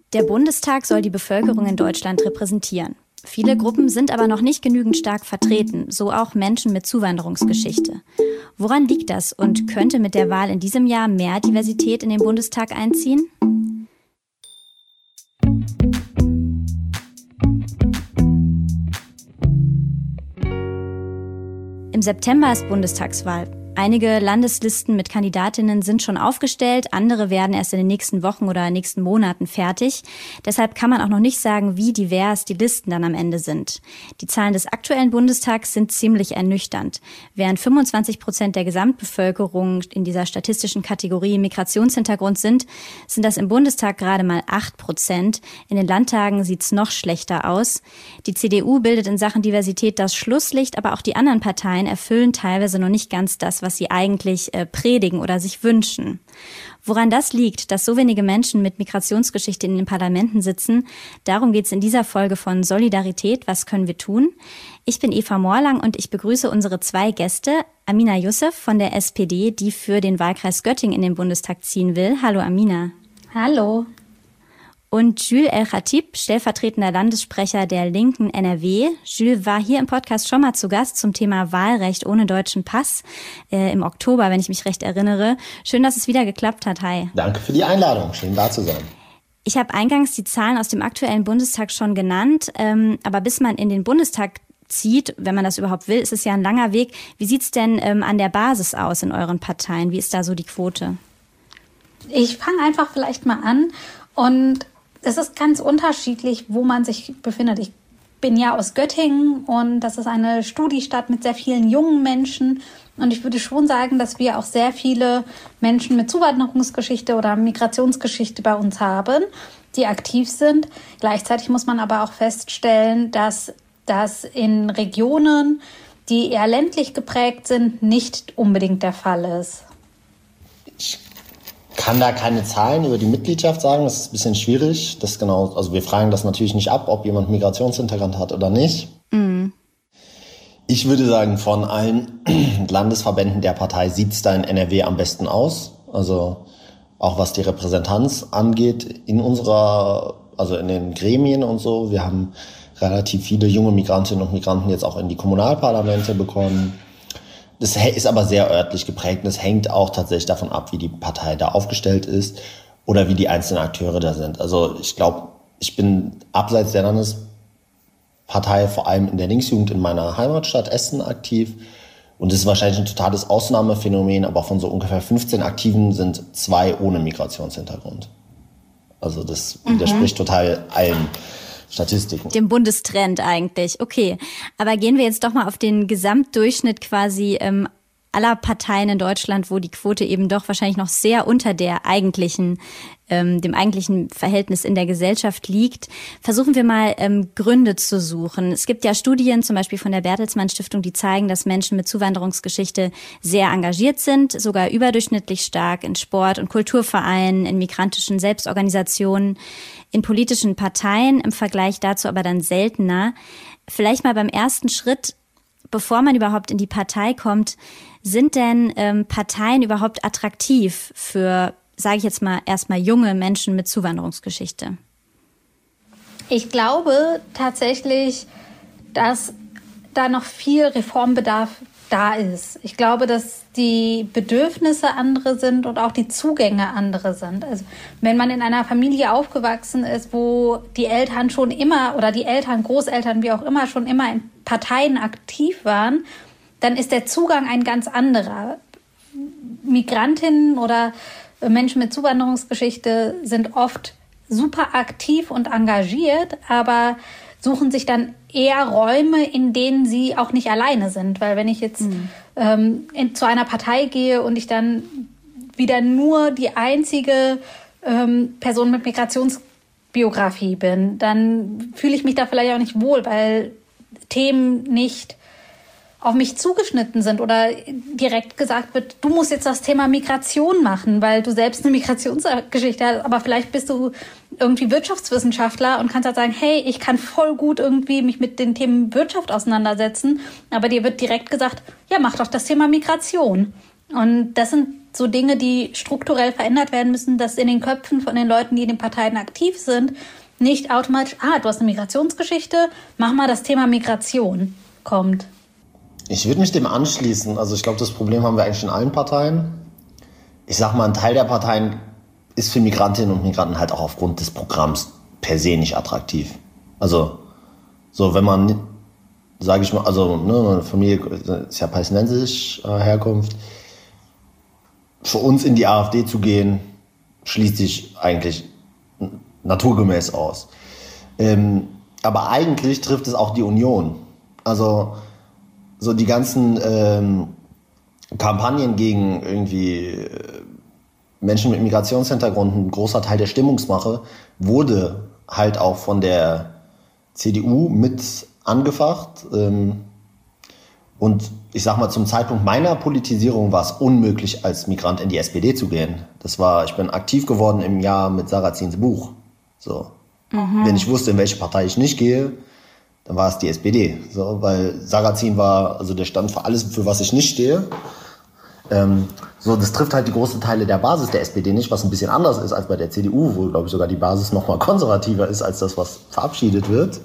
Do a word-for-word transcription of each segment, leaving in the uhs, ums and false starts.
Der Bundestag soll die Bevölkerung in Deutschland repräsentieren. Viele Gruppen sind aber noch nicht genügend stark vertreten, so auch Menschen mit Zuwanderungsgeschichte. Woran liegt das und könnte mit der Wahl in diesem Jahr mehr Diversität in den Bundestag einziehen? Im September ist Bundestagswahl. Einige Landeslisten mit Kandidatinnen sind schon aufgestellt, andere werden erst in den nächsten Wochen oder nächsten Monaten fertig. Deshalb kann man auch noch nicht sagen, wie divers die Listen dann am Ende sind. Die Zahlen des aktuellen Bundestags sind ziemlich ernüchternd. Während fünfundzwanzig Prozent der Gesamtbevölkerung in dieser statistischen Kategorie Migrationshintergrund sind, sind das im Bundestag gerade mal acht Prozent. In den Landtagen sieht's noch schlechter aus. Die C D U bildet in Sachen Diversität das Schlusslicht, aber auch die anderen Parteien erfüllen teilweise noch nicht ganz das, was sie eigentlich äh, predigen oder sich wünschen. Woran das liegt, dass so wenige Menschen mit Migrationsgeschichte in den Parlamenten sitzen, darum geht es in dieser Folge von Solidarität. Was können wir tun? Ich bin Eva Morlang und ich begrüße unsere zwei Gäste. Amina Youssef von der S P D, die für den Wahlkreis Göttingen in den Bundestag ziehen will. Hallo Amina. Hallo. Und Jules El-Khatib, stellvertretender Landessprecher der Linken N R W. Jules war hier im Podcast schon mal zu Gast zum Thema Wahlrecht ohne deutschen Pass äh, im Oktober, wenn ich mich recht erinnere. Schön, dass es wieder geklappt hat. Hi. Danke für die Einladung. Schön, da zu sein. Ich habe eingangs die Zahlen aus dem aktuellen Bundestag schon genannt, ähm, aber bis man in den Bundestag zieht, wenn man das überhaupt will, ist es ja ein langer Weg. Wie sieht's denn ähm, an der Basis aus in euren Parteien? Wie ist da so die Quote? Ich fange einfach vielleicht mal an und es ist ganz unterschiedlich, wo man sich befindet. Ich bin ja aus Göttingen und das ist eine Studiestadt mit sehr vielen jungen Menschen. Und ich würde schon sagen, dass wir auch sehr viele Menschen mit Zuwanderungsgeschichte oder Migrationsgeschichte bei uns haben, die aktiv sind. Gleichzeitig muss man aber auch feststellen, dass das in Regionen, die eher ländlich geprägt sind, nicht unbedingt der Fall ist. Ich kann da keine Zahlen über die Mitgliedschaft sagen, das ist ein bisschen schwierig. Das genau, also wir fragen das natürlich nicht ab, ob jemand Migrationshintergrund hat oder nicht. Mhm. Ich würde sagen, von allen Landesverbänden der Partei sieht es da in N R W am besten aus. Also auch was die Repräsentanz angeht in unserer, also in den Gremien und so. Wir haben relativ viele junge Migrantinnen und Migranten jetzt auch in die Kommunalparlamente bekommen. Das ist aber sehr örtlich geprägt und es hängt auch tatsächlich davon ab, wie die Partei da aufgestellt ist oder wie die einzelnen Akteure da sind. Also ich glaube, ich bin abseits der Landespartei vor allem in der Linksjugend in meiner Heimatstadt Essen aktiv und das ist wahrscheinlich ein totales Ausnahmephänomen, aber von so ungefähr fünfzehn Aktiven sind zwei ohne Migrationshintergrund. Also das mhm. widerspricht total allen Statistiken. Dem Bundestrend eigentlich, okay. Aber gehen wir jetzt doch mal auf den Gesamtdurchschnitt quasi ähm, aller Parteien in Deutschland, wo die Quote eben doch wahrscheinlich noch sehr unter der eigentlichen, ähm, dem eigentlichen Verhältnis in der Gesellschaft liegt. Versuchen wir mal ähm, Gründe zu suchen. Es gibt ja Studien, zum Beispiel von der Bertelsmann Stiftung, die zeigen, dass Menschen mit Zuwanderungsgeschichte sehr engagiert sind, sogar überdurchschnittlich stark in Sport- und Kulturvereinen, in migrantischen Selbstorganisationen, in politischen Parteien, im Vergleich dazu aber dann seltener. Vielleicht mal beim ersten Schritt, bevor man überhaupt in die Partei kommt, sind denn ähm, Parteien überhaupt attraktiv für, sage ich jetzt mal, erstmal junge Menschen mit Zuwanderungsgeschichte? Ich glaube tatsächlich, dass da noch viel Reformbedarf da ist. Ich glaube, dass die Bedürfnisse andere sind und auch die Zugänge andere sind. Also wenn man in einer Familie aufgewachsen ist, wo die Eltern schon immer oder die Eltern, Großeltern, wie auch immer, schon immer in Parteien aktiv waren, dann ist der Zugang ein ganz anderer. Migrantinnen oder Menschen mit Zuwanderungsgeschichte sind oft super aktiv und engagiert, aber suchen sich dann eher Räume, in denen sie auch nicht alleine sind. Weil wenn ich jetzt mhm. ähm, in, zu einer Partei gehe und ich dann wieder nur die einzige ähm, Person mit Migrationsbiografie bin, dann fühle ich mich da vielleicht auch nicht wohl, weil Themen nicht auf mich zugeschnitten sind oder direkt gesagt wird, du musst jetzt das Thema Migration machen, weil du selbst eine Migrationsgeschichte hast, aber vielleicht bist du irgendwie Wirtschaftswissenschaftler und kannst halt sagen, hey, ich kann voll gut irgendwie mich mit den Themen Wirtschaft auseinandersetzen, aber dir wird direkt gesagt, ja, mach doch das Thema Migration. Und das sind so Dinge, die strukturell verändert werden müssen, dass in den Köpfen von den Leuten, die in den Parteien aktiv sind, nicht automatisch, ah, du hast eine Migrationsgeschichte, mach mal das Thema Migration, kommt. Ich würde mich dem anschließen. Also ich glaube, das Problem haben wir eigentlich in allen Parteien. Ich sag mal, ein Teil der Parteien ist für Migrantinnen und Migranten halt auch aufgrund des Programms per se nicht attraktiv. Also, so wenn man, sage ich mal, also ne, meine Familie ist ja palästinensisch äh, Herkunft. Für uns in die AfD zu gehen, schließt sich eigentlich naturgemäß aus. Ähm, aber eigentlich trifft es auch die Union. Also so die ganzen ähm, Kampagnen gegen irgendwie äh, Menschen mit Migrationshintergrund, ein großer Teil der Stimmungsmache, wurde halt auch von der C D U mit angefacht. Ähm, und ich sag mal, zum Zeitpunkt meiner Politisierung war es unmöglich, als Migrant in die S P D zu gehen. Das war, ich bin aktiv geworden im Jahr mit Sarrazins Buch. So. Mhm. Wenn ich wusste, in welche Partei ich nicht gehe, dann war es die S P D. So, weil Sarrazin war, also der stand für alles, für was ich nicht stehe. Ähm, so, das trifft halt die großen Teile der Basis der S P D nicht, was ein bisschen anders ist als bei der C D U, wo, glaube ich, sogar die Basis noch mal konservativer ist als das, was verabschiedet wird.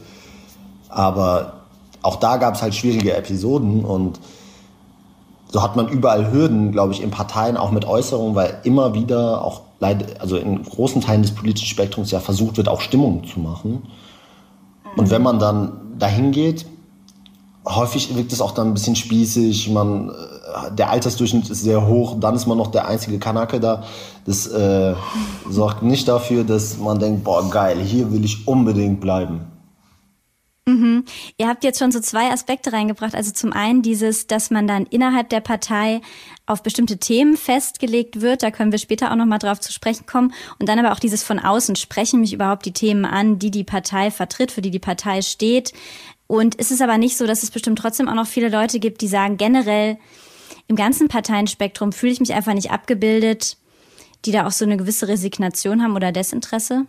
Aber auch da gab es halt schwierige Episoden und so hat man überall Hürden, glaube ich, in Parteien, auch mit Äußerungen, weil immer wieder auch leider, also in großen Teilen des politischen Spektrums ja versucht wird, auch Stimmung zu machen. Und wenn man dann dahin geht, häufig wirkt es auch dann ein bisschen spießig, man, der Altersdurchschnitt ist sehr hoch, dann ist man noch der einzige Kanake da. Das äh, sorgt nicht dafür, dass man denkt, boah geil, hier will ich unbedingt bleiben. Mhm. Ihr habt jetzt schon so zwei Aspekte reingebracht. Also zum einen dieses, dass man dann innerhalb der Partei auf bestimmte Themen festgelegt wird. Da können wir später auch nochmal drauf zu sprechen kommen. Und dann aber auch dieses von außen, sprechen mich überhaupt die Themen an, die die Partei vertritt, für die die Partei steht. Und es ist aber nicht so, dass es bestimmt trotzdem auch noch viele Leute gibt, die sagen, generell im ganzen Parteienspektrum fühle ich mich einfach nicht abgebildet, die da auch so eine gewisse Resignation haben oder Desinteresse?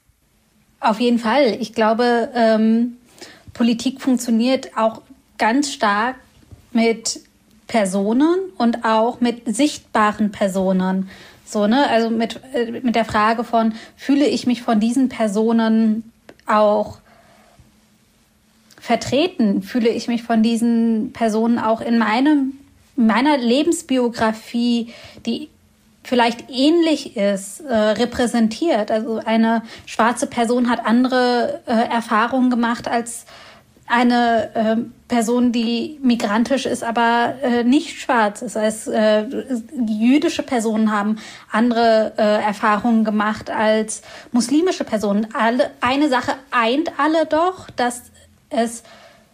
Auf jeden Fall. Ich glaube, ähm Politik funktioniert auch ganz stark mit Personen und auch mit sichtbaren Personen. So, ne? Also mit, mit der Frage von, fühle ich mich von diesen Personen auch vertreten? Fühle ich mich von diesen Personen auch in meinem, meiner Lebensbiografie, die vielleicht ähnlich ist, äh, repräsentiert. Also eine schwarze Person hat andere äh, Erfahrungen gemacht als eine äh, Person, die migrantisch ist, aber äh, nicht schwarz ist. Das heißt, äh, jüdische Personen haben andere äh, Erfahrungen gemacht als muslimische Personen. Alle, eine Sache eint alle doch, dass es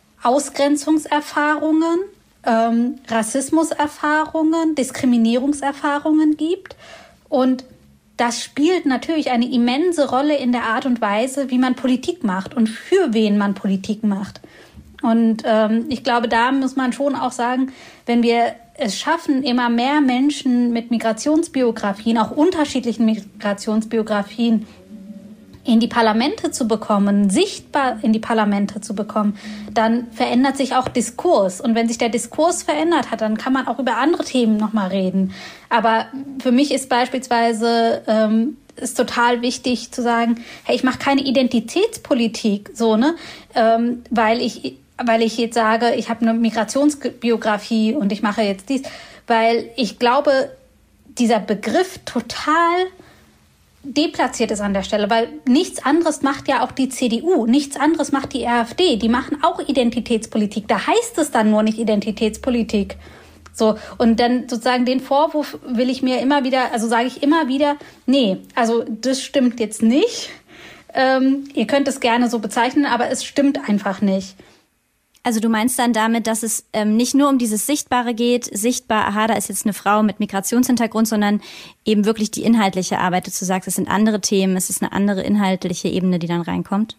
Ausgrenzungserfahrungen, ähm, Rassismuserfahrungen, Diskriminierungserfahrungen gibt. Und das spielt natürlich eine immense Rolle in der Art und Weise, wie man Politik macht und für wen man Politik macht. Und ähm, ich glaube, da muss man schon auch sagen, wenn wir es schaffen, immer mehr Menschen mit Migrationsbiografien, auch unterschiedlichen Migrationsbiografien, in die Parlamente zu bekommen, sichtbar in die Parlamente zu bekommen, dann verändert sich auch Diskurs. Und wenn sich der Diskurs verändert hat, dann kann man auch über andere Themen nochmal reden. Aber für mich ist beispielsweise ähm, ist total wichtig zu sagen, hey, ich mache keine Identitätspolitik, so ne, ähm, weil ich weil ich jetzt sage, ich habe eine Migrationsbiografie und ich mache jetzt dies, weil ich glaube, dieser Begriff total deplatziert ist an der Stelle, weil nichts anderes macht ja auch die C D U, nichts anderes macht die AfD, die machen auch Identitätspolitik, da heißt es dann nur nicht Identitätspolitik. So, und dann sozusagen den Vorwurf will ich mir immer wieder, also sage ich immer wieder, nee, also das stimmt jetzt nicht. Ähm, ihr könnt es gerne so bezeichnen, aber es stimmt einfach nicht. Also du meinst dann damit, dass es ähm, nicht nur um dieses Sichtbare geht, sichtbar, aha, da ist jetzt eine Frau mit Migrationshintergrund, sondern eben wirklich die inhaltliche Arbeit, dass du sagst, es sind andere Themen, es ist eine andere inhaltliche Ebene, die dann reinkommt?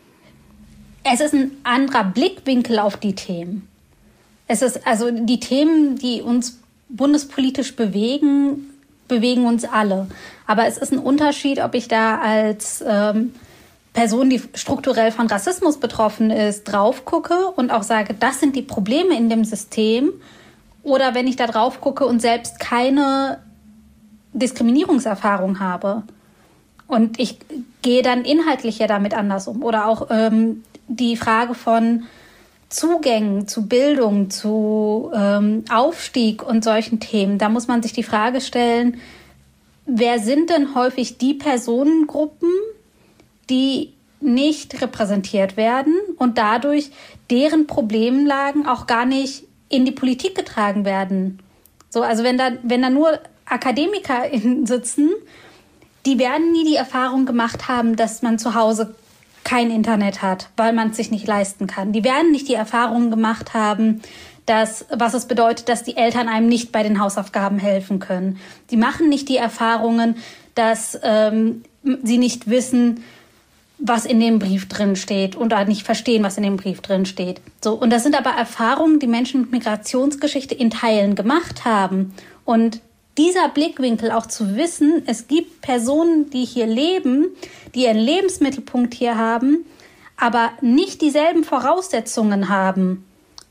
Es ist ein anderer Blickwinkel auf die Themen. Es ist also die Themen, die uns bundespolitisch bewegen, bewegen uns alle. Aber es ist ein Unterschied, ob ich da als ähm, Person, die strukturell von Rassismus betroffen ist, drauf gucke und auch sage, das sind die Probleme in dem System, Oder wenn ich da drauf gucke und selbst keine Diskriminierungserfahrung habe. Und ich gehe dann inhaltlich ja damit anders um. Oder auch ähm, die Frage von Zugängen zu Bildung, zu ähm, Aufstieg und solchen Themen. Da muss man sich die Frage stellen, wer sind denn häufig die Personengruppen, die nicht repräsentiert werden und dadurch deren Problemlagen auch gar nicht in die Politik getragen werden. So, also wenn da, wenn da nur AkademikerInnen sitzen, die werden nie die Erfahrung gemacht haben, dass man zu Hause kein Internet hat, weil man es sich nicht leisten kann. Die werden nicht die Erfahrung gemacht haben, dass, was es bedeutet, dass die Eltern einem nicht bei den Hausaufgaben helfen können. Die machen nicht die Erfahrungen, dass ähm, sie nicht wissen, was in dem Brief drin steht und nicht verstehen, was in dem Brief drin steht. So, und das sind aber Erfahrungen, die Menschen mit Migrationsgeschichte in Teilen gemacht haben. Und dieser Blickwinkel auch zu wissen, es gibt Personen, die hier leben, die ihren Lebensmittelpunkt hier haben, aber nicht dieselben Voraussetzungen haben.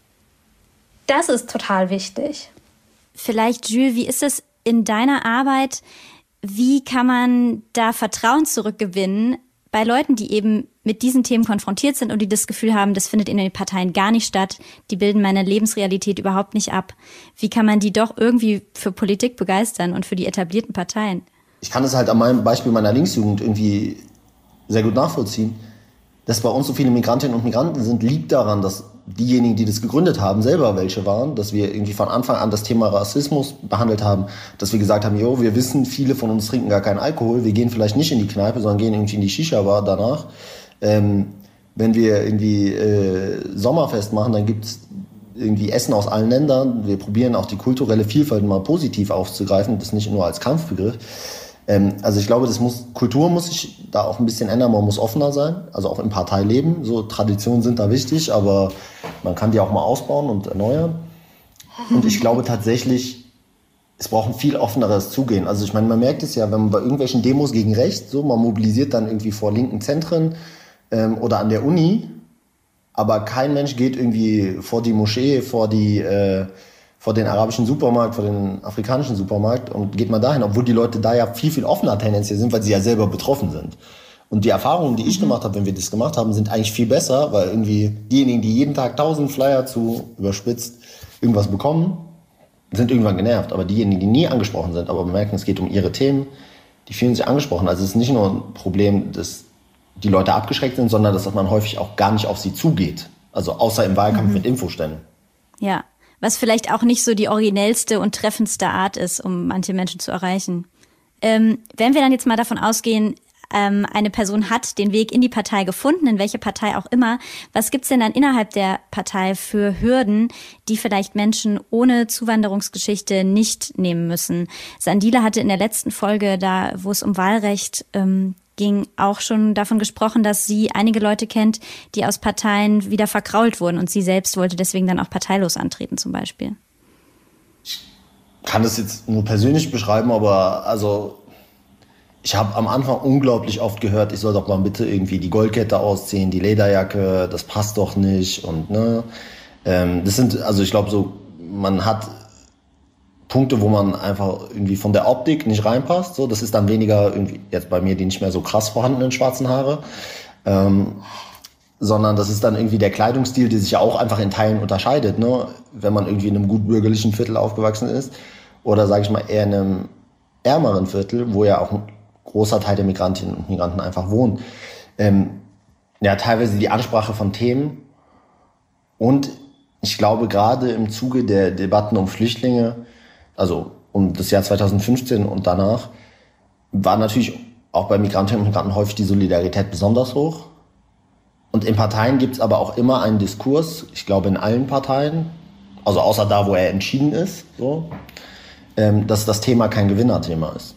Das ist total wichtig. Vielleicht, Jules, wie ist es in deiner Arbeit? Wie kann man da Vertrauen zurückgewinnen bei Leuten, die eben mit diesen Themen konfrontiert sind und die das Gefühl haben, das findet in den Parteien gar nicht statt, die bilden meine Lebensrealität überhaupt nicht ab? Wie kann man die doch irgendwie für Politik begeistern und für die etablierten Parteien? Ich kann das halt an meinem Beispiel meiner Linksjugend irgendwie sehr gut nachvollziehen. Dass bei uns so viele Migrantinnen und Migranten sind, liegt daran, dass diejenigen, die das gegründet haben, selber welche waren, dass wir irgendwie von Anfang an das Thema Rassismus behandelt haben, dass wir gesagt haben, jo, wir wissen, viele von uns trinken gar keinen Alkohol, wir gehen vielleicht nicht in die Kneipe, sondern gehen irgendwie in die Shisha-Bar danach. Ähm, wenn wir irgendwie äh, Sommerfest machen, dann gibt's irgendwie Essen aus allen Ländern. Wir probieren auch die kulturelle Vielfalt mal positiv aufzugreifen, das nicht nur als Kampfbegriff. Ähm, also ich glaube, das muss, Kultur muss sich da auch ein bisschen ändern, man muss offener sein, also auch im Parteileben. So Traditionen sind da wichtig, aber man kann die auch mal ausbauen und erneuern. Und ich glaube tatsächlich, es braucht ein viel offeneres Zugehen. Also ich meine, man merkt es ja, wenn man bei irgendwelchen Demos gegen rechts, so man mobilisiert dann irgendwie vor linken Zentren ähm, oder an der Uni, aber kein Mensch geht irgendwie vor die Moschee, vor die äh, vor den arabischen Supermarkt, vor den afrikanischen Supermarkt und geht mal dahin, obwohl die Leute da ja viel, viel offener tendenziell sind, weil sie ja selber betroffen sind. Und die Erfahrungen, die ich gemacht habe, wenn wir das gemacht haben, sind eigentlich viel besser, weil irgendwie diejenigen, die jeden Tag tausend Flyer zu überspitzt irgendwas bekommen, sind irgendwann genervt. Aber diejenigen, die nie angesprochen sind, aber merken, es geht um ihre Themen, die fühlen sich angesprochen. Also es ist nicht nur ein Problem, dass die Leute abgeschreckt sind, sondern dass man häufig auch gar nicht auf sie zugeht. Also außer im Wahlkampf mhm. mit Infoständen. Ja. Was vielleicht auch nicht so die originellste und treffendste Art ist, um manche Menschen zu erreichen. Ähm, wenn wir dann jetzt mal davon ausgehen, ähm, eine Person hat den Weg in die Partei gefunden, in welche Partei auch immer, was gibt's denn dann innerhalb der Partei für Hürden, die vielleicht Menschen ohne Zuwanderungsgeschichte nicht nehmen müssen? Sandile hatte in der letzten Folge, da wo es um Wahlrecht ähm, ging, auch schon davon gesprochen, dass sie einige Leute kennt, die aus Parteien wieder verkrault wurden und sie selbst wollte deswegen dann auch parteilos antreten zum Beispiel. Ich kann das jetzt nur persönlich beschreiben, aber also ich habe am Anfang unglaublich oft gehört, ich soll doch mal bitte irgendwie die Goldkette ausziehen, die Lederjacke, das passt doch nicht und ne. Ähm, das sind, also ich glaube so, man hat Punkte, wo man einfach irgendwie von der Optik nicht reinpasst. So, das ist dann weniger irgendwie jetzt bei mir die nicht mehr so krass vorhandenen schwarzen Haare, ähm, sondern das ist dann irgendwie der Kleidungsstil, der sich ja auch einfach in Teilen unterscheidet, ne? Wenn man irgendwie in einem gut bürgerlichen Viertel aufgewachsen ist oder sage ich mal eher in einem ärmeren Viertel, wo ja auch ein großer Teil der Migrantinnen und Migranten einfach wohnen. Ähm, ja, teilweise die Ansprache von Themen und ich glaube gerade im Zuge der Debatten um Flüchtlinge, also um das Jahr zweitausendfünfzehn und danach, war natürlich auch bei Migrantinnen und Migranten häufig die Solidarität besonders hoch. Und in Parteien gibt es aber auch immer einen Diskurs, ich glaube in allen Parteien, also außer da, wo er entschieden ist, so, ähm, dass das Thema kein Gewinnerthema ist.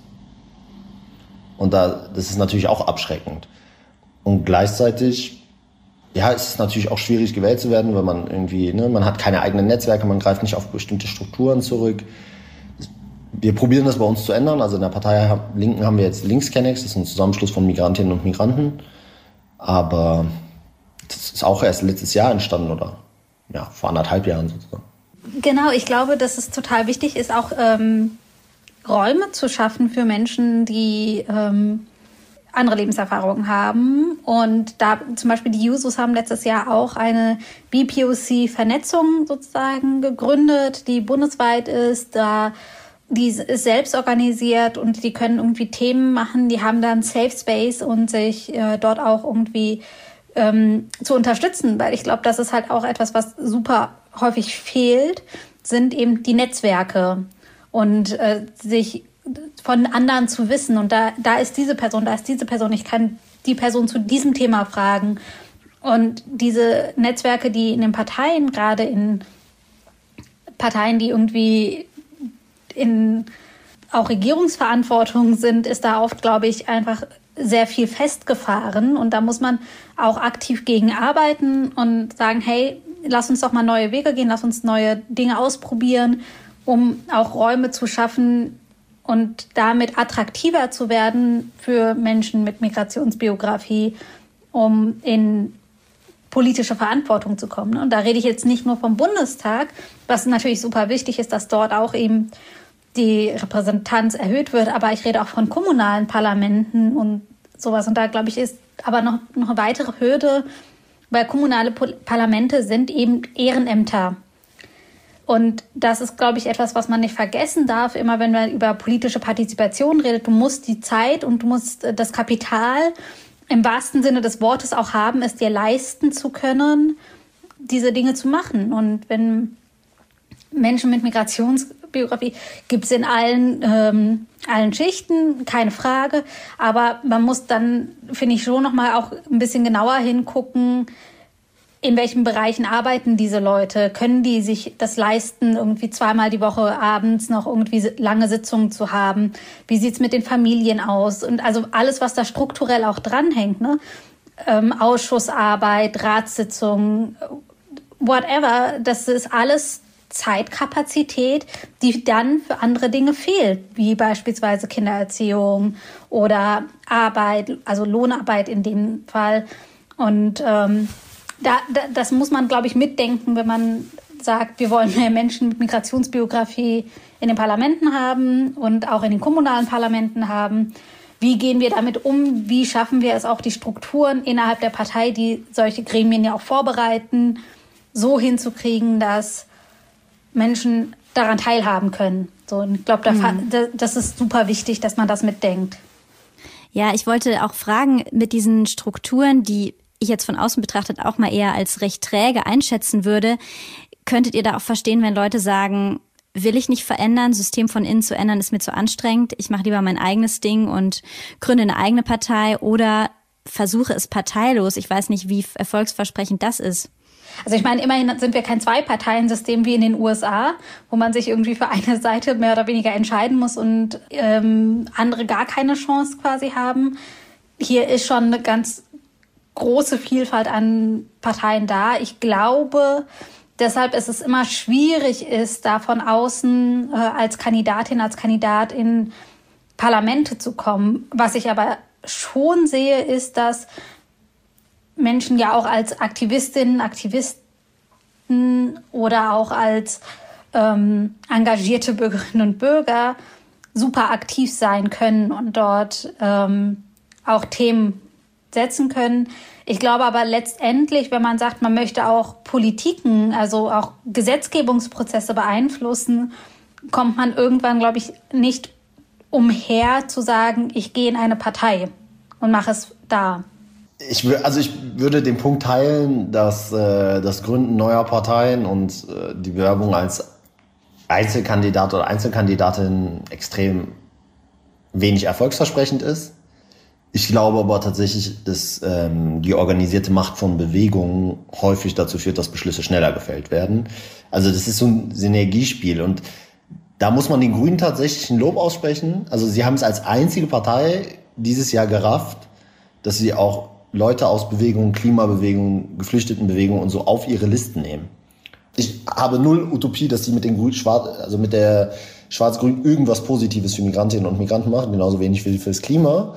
Und da, das ist natürlich auch abschreckend. Und gleichzeitig, ja, es ist natürlich auch schwierig gewählt zu werden, weil man irgendwie, ne, man hat keine eigenen Netzwerke, man greift nicht auf bestimmte Strukturen zurück. Wir probieren das bei uns zu ändern. Also in der Partei Linken haben wir jetzt Linkskennex, das ist ein Zusammenschluss von Migrantinnen und Migranten. Aber das ist auch erst letztes Jahr entstanden oder ja, vor anderthalb Jahren sozusagen. Genau, ich glaube, dass es total wichtig ist, auch ähm, Räume zu schaffen für Menschen, die ähm, andere Lebenserfahrungen haben. Und da zum Beispiel die Jusos haben letztes Jahr auch eine B P O C-Vernetzung sozusagen gegründet, die bundesweit ist. Da die ist selbst organisiert und die können irgendwie Themen machen. Die haben dann Safe Space und sich äh, dort auch irgendwie ähm, zu unterstützen, weil ich glaube, das ist halt auch etwas, was super häufig fehlt, sind eben die Netzwerke und äh, sich von anderen zu wissen. Und da, da ist diese Person, da ist diese Person. Ich kann die Person zu diesem Thema fragen. Und diese Netzwerke, die in den Parteien, gerade in Parteien, die irgendwie in auch Regierungsverantwortung sind, ist da oft, glaube ich, einfach sehr viel festgefahren. Und da muss man auch aktiv gegen arbeiten und sagen, hey, lass uns doch mal neue Wege gehen, lass uns neue Dinge ausprobieren, um auch Räume zu schaffen und damit attraktiver zu werden für Menschen mit Migrationsbiografie, um in politische Verantwortung zu kommen. Und da rede ich jetzt nicht nur vom Bundestag, was natürlich super wichtig ist, dass dort auch eben die Repräsentanz erhöht wird, aber ich rede auch von kommunalen Parlamenten und sowas. Und da, glaube ich, ist aber noch, noch eine weitere Hürde, weil kommunale Parlamente sind eben Ehrenämter. Und das ist, glaube ich, etwas, was man nicht vergessen darf, immer wenn man über politische Partizipation redet. Du musst die Zeit und du musst das Kapital im wahrsten Sinne des Wortes auch haben, es dir leisten zu können, diese Dinge zu machen. Und wenn Menschen mit Migrationsbiografie gibt es in allen, ähm, allen Schichten, keine Frage. Aber man muss dann, finde ich, schon noch mal auch ein bisschen genauer hingucken, in welchen Bereichen arbeiten diese Leute? Können die sich das leisten, irgendwie zweimal die Woche abends noch irgendwie lange Sitzungen zu haben? Wie sieht's mit den Familien aus? Und also alles, was da strukturell auch dranhängt, ne? Ähm, Ausschussarbeit, Ratssitzungen, whatever, das ist alles Zeitkapazität, die dann für andere Dinge fehlt, wie beispielsweise Kindererziehung oder Arbeit, also Lohnarbeit in dem Fall. Und ähm, Da, da, das muss man, glaube ich, mitdenken, wenn man sagt, wir wollen mehr Menschen mit Migrationsbiografie in den Parlamenten haben und auch in den kommunalen Parlamenten haben. Wie gehen wir damit um? Wie schaffen wir es auch, die Strukturen innerhalb der Partei, die solche Gremien ja auch vorbereiten, so hinzukriegen, dass Menschen daran teilhaben können? So, und ich glaube, da, mhm. das ist super wichtig, dass man das mitdenkt. Ja, ich wollte auch fragen, mit diesen Strukturen, die ich jetzt von außen betrachtet auch mal eher als recht träge einschätzen würde, könntet ihr da auch verstehen, wenn Leute sagen, will ich nicht verändern, System von innen zu ändern, ist mir zu anstrengend, ich mache lieber mein eigenes Ding und gründe eine eigene Partei oder versuche es parteilos. Ich weiß nicht, wie erfolgsversprechend das ist. Also ich meine, immerhin sind wir kein Zwei-Parteien-System wie in den U S A, wo man sich irgendwie für eine Seite mehr oder weniger entscheiden muss und ähm, andere gar keine Chance quasi haben. Hier ist schon eine ganz große Vielfalt an Parteien da. Ich glaube, deshalb ist es immer schwierig ist, da von außen äh, als Kandidatin, als Kandidat in Parlamente zu kommen. Was ich aber schon sehe, ist, dass Menschen ja auch als Aktivistinnen, Aktivisten oder auch als ähm, engagierte Bürgerinnen und Bürger super aktiv sein können und dort ähm, auch Themen setzen können. Ich glaube aber letztendlich, wenn man sagt, man möchte auch Politiken, also auch Gesetzgebungsprozesse beeinflussen, kommt man irgendwann, glaube ich, nicht umher zu sagen, ich gehe in eine Partei und mache es da. Ich, also ich würde den Punkt teilen, dass äh, das Gründen neuer Parteien und äh, die Bewerbung als Einzelkandidat oder Einzelkandidatin extrem wenig erfolgsversprechend ist. Ich glaube aber tatsächlich, dass ähm, die organisierte Macht von Bewegungen häufig dazu führt, dass Beschlüsse schneller gefällt werden. Also das ist so ein Synergiespiel und da muss man den Grünen tatsächlich ein Lob aussprechen. Also sie haben es als einzige Partei dieses Jahr gerafft, dass sie auch Leute aus Bewegungen, Klimabewegungen, Geflüchtetenbewegungen und so auf ihre Listen nehmen. Ich habe null Utopie, dass sie mit den Grün, Schwarz, also mit der Schwarz-Grün irgendwas Positives für Migrantinnen und Migranten machen, genauso wenig wie fürs Klima.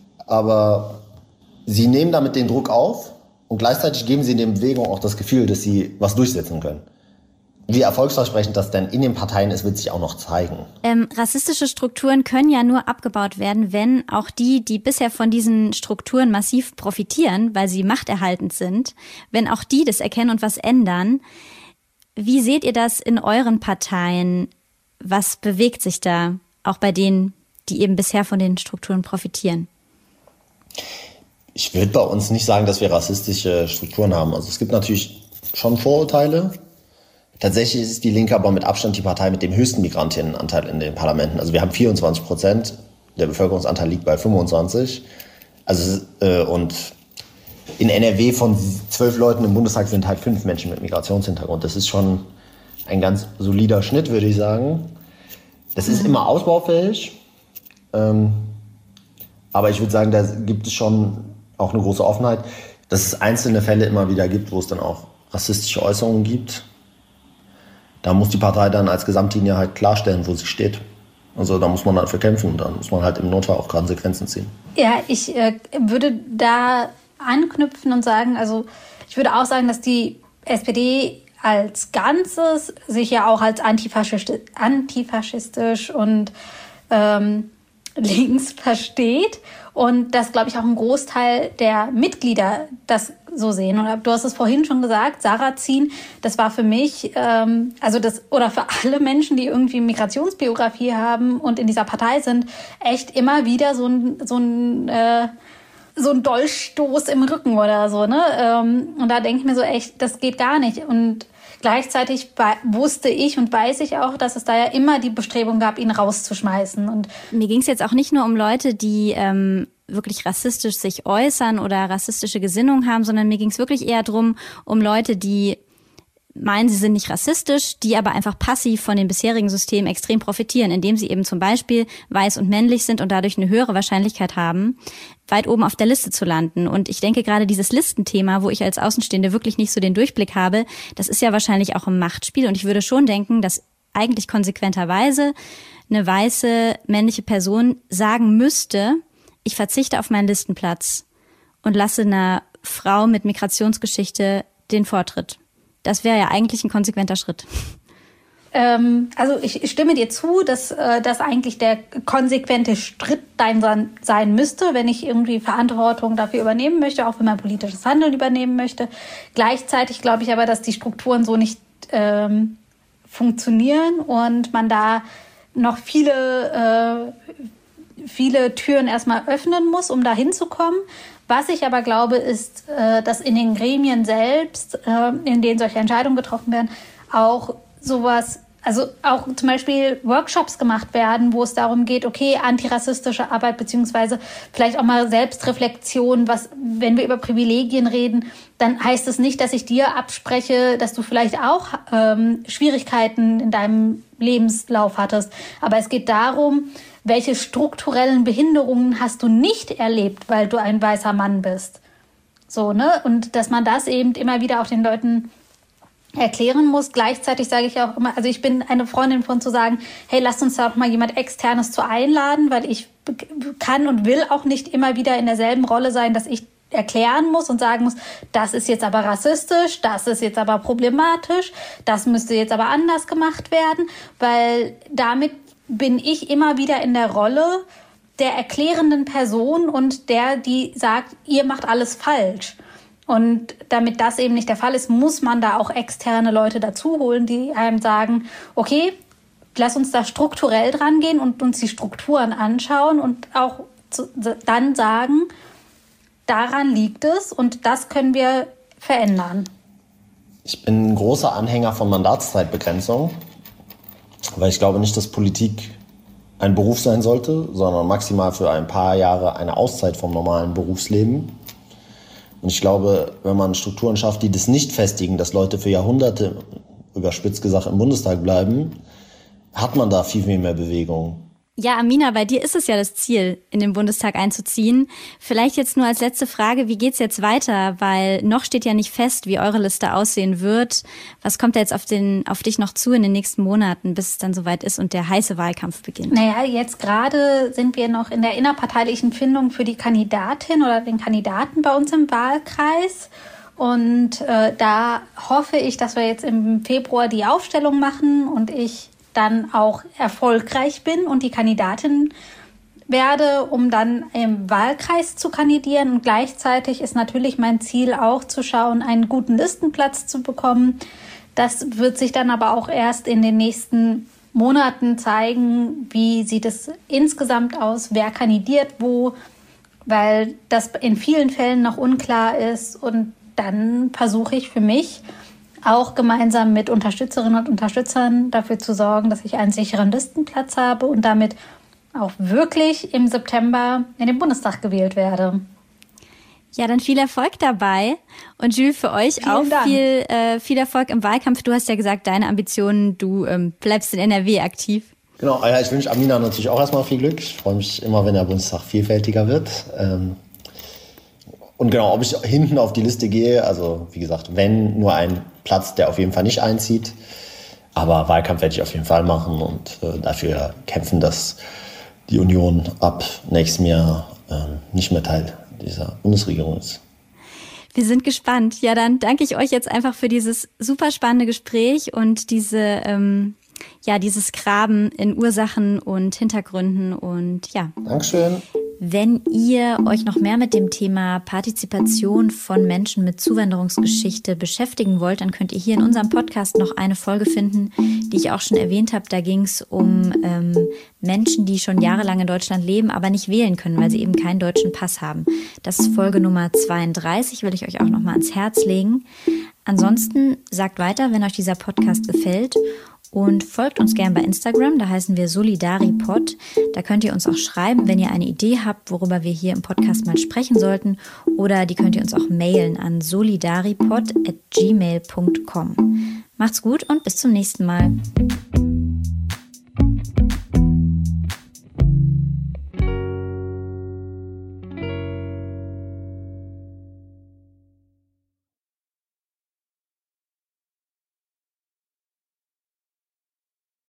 Aber sie nehmen damit den Druck auf und gleichzeitig geben sie in der Bewegung auch das Gefühl, dass sie was durchsetzen können. Wie erfolgsversprechend das denn in den Parteien ist, wird sich auch noch zeigen. Ähm, rassistische Strukturen können ja nur abgebaut werden, wenn auch die, die bisher von diesen Strukturen massiv profitieren, weil sie machterhaltend sind, wenn auch die das erkennen und was ändern. Wie seht ihr das in euren Parteien? Was bewegt sich da, auch bei denen, die eben bisher von den Strukturen profitieren? Ich würde bei uns nicht sagen, dass wir rassistische Strukturen haben. Also es gibt natürlich schon Vorurteile. Tatsächlich ist die Linke aber mit Abstand die Partei mit dem höchsten Migrantinnenanteil in den Parlamenten. Also wir haben vierundzwanzig Prozent, der Bevölkerungsanteil liegt bei fünfundzwanzig. Also äh, und in N R W von zwölf Leuten im Bundestag sind halt fünf Menschen mit Migrationshintergrund. Das ist schon ein ganz solider Schnitt, würde ich sagen. Das ist immer ausbaufähig. Ähm, aber ich würde sagen, da gibt es schon auch eine große Offenheit, dass es einzelne Fälle immer wieder gibt, wo es dann auch rassistische Äußerungen gibt. Da muss die Partei dann als Gesamtlinie halt klarstellen, wo sie steht. Also da muss man dafür kämpfen und dann muss man halt im Notfall auch Konsequenzen ziehen. Ja, ich äh, würde da anknüpfen und sagen, also ich würde auch sagen, dass die S P D als Ganzes sich ja auch als antifaschistisch, antifaschistisch und ähm, links versteht und dass, glaube ich, auch ein Großteil der Mitglieder das so sehen. Und du hast es vorhin schon gesagt, Sarrazin, das war für mich, ähm, also das, oder für alle Menschen, die irgendwie Migrationsbiografie haben und in dieser Partei sind, echt immer wieder so ein, so ein, äh, so ein Dolchstoß im Rücken oder so, ne? Ähm, und da denke ich mir so echt, das geht gar nicht. Und gleichzeitig wusste ich und weiß ich auch, dass es da ja immer die Bestrebung gab, ihn rauszuschmeißen. Und mir ging es jetzt auch nicht nur um Leute, die ähm, wirklich rassistisch sich äußern oder rassistische Gesinnung haben, sondern mir ging es wirklich eher drum, um Leute, die meinen, sie sind nicht rassistisch, die aber einfach passiv von dem bisherigen System extrem profitieren, indem sie eben zum Beispiel weiß und männlich sind und dadurch eine höhere Wahrscheinlichkeit haben, weit oben auf der Liste zu landen. Und ich denke gerade dieses Listenthema, wo ich als Außenstehende wirklich nicht so den Durchblick habe, das ist ja wahrscheinlich auch ein Machtspiel. Und ich würde schon denken, dass eigentlich konsequenterweise eine weiße männliche Person sagen müsste, ich verzichte auf meinen Listenplatz und lasse einer Frau mit Migrationsgeschichte den Vortritt. Das wäre ja eigentlich ein konsequenter Schritt. Ähm, also ich stimme dir zu, dass äh, das eigentlich der konsequente Schritt sein, sein müsste, wenn ich irgendwie Verantwortung dafür übernehmen möchte, auch wenn man politisches Handeln übernehmen möchte. Gleichzeitig glaube ich aber, dass die Strukturen so nicht ähm, funktionieren und man da noch viele, äh, viele Türen erstmal öffnen muss, um da hinzukommen. Was ich aber glaube, ist, dass in den Gremien selbst, in denen solche Entscheidungen getroffen werden, auch sowas, also auch zum Beispiel Workshops gemacht werden, wo es darum geht, okay, antirassistische Arbeit beziehungsweise vielleicht auch mal Selbstreflexion, was, wenn wir über Privilegien reden, dann heißt es nicht, dass ich dir abspreche, dass du vielleicht auch ähm, Schwierigkeiten in deinem Lebenslauf hattest. Aber es geht darum, welche strukturellen Behinderungen hast du nicht erlebt, weil du ein weißer Mann bist? So, ne? Und dass man das eben immer wieder auch den Leuten erklären muss. Gleichzeitig sage ich auch immer, also ich bin eine Freundin von zu sagen, hey, lasst uns da auch mal jemand Externes zu einladen, weil ich kann und will auch nicht immer wieder in derselben Rolle sein, dass ich erklären muss und sagen muss, das ist jetzt aber rassistisch, das ist jetzt aber problematisch, das müsste jetzt aber anders gemacht werden, weil damit bin ich immer wieder in der Rolle der erklärenden Person und der, die sagt, ihr macht alles falsch. Und damit das eben nicht der Fall ist, muss man da auch externe Leute dazu holen, die einem sagen, okay, lass uns da strukturell dran gehen und uns die Strukturen anschauen und auch zu, dann sagen, daran liegt es und das können wir verändern. Ich bin ein großer Anhänger von Mandatszeitbegrenzung, weil ich glaube nicht, dass Politik ein Beruf sein sollte, sondern maximal für ein paar Jahre eine Auszeit vom normalen Berufsleben. Und ich glaube, wenn man Strukturen schafft, die das nicht festigen, dass Leute für Jahrhunderte, überspitzt gesagt, im Bundestag bleiben, hat man da viel, viel mehr Bewegung. Ja, Amina, bei dir ist es ja das Ziel, in den Bundestag einzuziehen. Vielleicht jetzt nur als letzte Frage, wie geht's jetzt weiter? Weil noch steht ja nicht fest, wie eure Liste aussehen wird. Was kommt da jetzt auf, den, auf dich noch zu in den nächsten Monaten, bis es dann soweit ist und der heiße Wahlkampf beginnt? Naja, jetzt gerade sind wir noch in der innerparteilichen Findung für die Kandidatin oder den Kandidaten bei uns im Wahlkreis. Und äh, da hoffe ich, dass wir jetzt im Februar die Aufstellung machen und ich dann auch erfolgreich bin und die Kandidatin werde, um dann im Wahlkreis zu kandidieren. Und gleichzeitig ist natürlich mein Ziel auch zu schauen, einen guten Listenplatz zu bekommen. Das wird sich dann aber auch erst in den nächsten Monaten zeigen, wie sieht es insgesamt aus, wer kandidiert wo, weil das in vielen Fällen noch unklar ist. Und dann versuche ich für mich auch gemeinsam mit Unterstützerinnen und Unterstützern dafür zu sorgen, dass ich einen sicheren Listenplatz habe und damit auch wirklich im September in den Bundestag gewählt werde. Ja, dann viel Erfolg dabei. Und Jules, für euch Vielen auch Dank. viel, äh, viel Erfolg im Wahlkampf. Du hast ja gesagt, deine Ambitionen, du ähm, bleibst in N R W aktiv. Genau, ja, ich wünsche Amina natürlich auch erstmal viel Glück. Ich freue mich immer, wenn der Bundestag vielfältiger wird. Ähm, und genau, ob ich hinten auf die Liste gehe, also wie gesagt, wenn nur ein Platz, der auf jeden Fall nicht einzieht. Aber Wahlkampf werde ich auf jeden Fall machen und äh, dafür kämpfen, dass die Union ab nächstem Jahr äh, nicht mehr Teil dieser Bundesregierung ist. Wir sind gespannt. Ja, dann danke ich euch jetzt einfach für dieses super spannende Gespräch und diese, ähm, ja, dieses Graben in Ursachen und Hintergründen und ja. Dankeschön. Wenn ihr euch noch mehr mit dem Thema Partizipation von Menschen mit Zuwanderungsgeschichte beschäftigen wollt, dann könnt ihr hier in unserem Podcast noch eine Folge finden, die ich auch schon erwähnt habe. Da ging es um ähm, Menschen, die schon jahrelang in Deutschland leben, aber nicht wählen können, weil sie eben keinen deutschen Pass haben. Das ist Folge Nummer zweiunddreißig, will ich euch auch noch mal ans Herz legen. Ansonsten sagt weiter, wenn euch dieser Podcast gefällt. Und folgt uns gern bei Instagram, da heißen wir solidaripod. Da könnt ihr uns auch schreiben, wenn ihr eine Idee habt, worüber wir hier im Podcast mal sprechen sollten. Oder die könnt ihr uns auch mailen an solidaripod at gmail punkt com. Macht's gut und bis zum nächsten Mal.